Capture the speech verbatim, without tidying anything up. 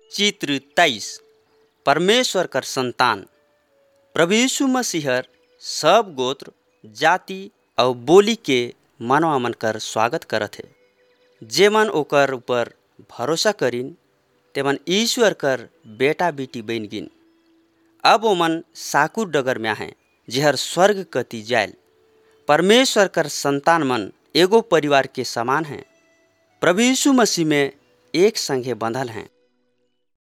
चित्र तेईस परमेश्वर कर संतान। प्रभु यीशु मसीहर सब गोत्र जाति और बोली के मनवा मन कर स्वागत करत है। जेमन ओकर ऊपर भरोसा करीन तेमन ईश्वर कर बेटा बेटी बन गिन। अब ओमन साकुर डगर में हैं जेहर स्वर्ग कति जायल। परमेश्वर कर संतान मन एगो परिवार के समान हैं। प्रभु यीशु मसीह में एक संगे बंधल हैं।